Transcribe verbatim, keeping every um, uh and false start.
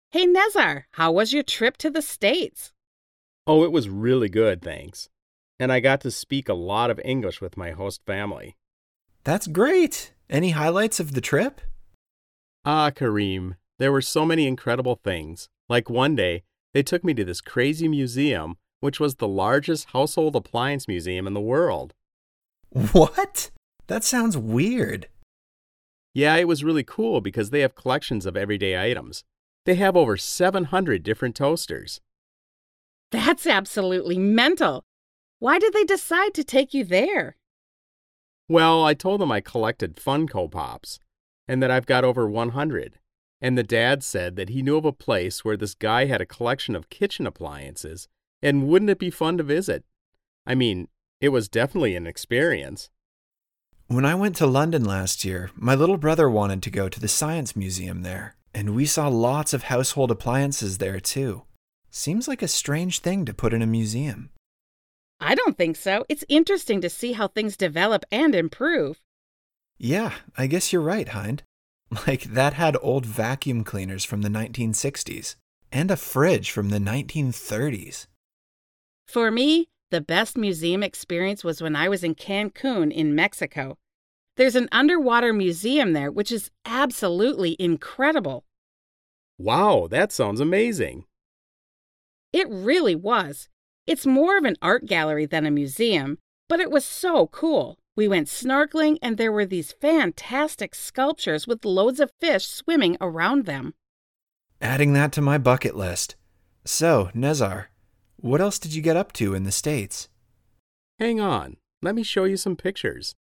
Hey Nezar, how was your trip to the States? Oh, it was really good, thanks. And I got to speak a lot of English with my host family. That's great. Any highlights of the trip? Ah, Kareem, there were so many incredible things. Like one day, they took me to this crazy museum, which was the largest household appliance museum in the world. What? That sounds weird. Yeah, it was really cool because they have collections of everyday items. They have over seven hundred different toasters. That's absolutely mental. Why did they decide to take you there? Well, I told them I collected Funko Pops and that I've got over one hundred. And the dad said that he knew of a place where this guy had a collection of kitchen appliances, and wouldn't it be fun to visit? I mean, it was definitely an experience. When I went to London last year, my little brother wanted to go to the Science Museum there, and we saw lots of household appliances there too. Seems like a strange thing to put in a museum. I don't think so. It's interesting to see how things develop and improve. Yeah, I guess you're right, Hind. Like, that had old vacuum cleaners from the nineteen sixties and a fridge from the nineteen thirties. For me, the best museum experience was when I was in Cancun in Mexico. There's an underwater museum there, which is absolutely incredible. Wow, that sounds amazing. It really was. It's more of an art gallery than a museum, but it was so cool. We went snorkeling, and there were these fantastic sculptures with loads of fish swimming around them. Adding that to my bucket list. So, Nezar, what else did you get up to in the States? Hang on, let me show you some pictures.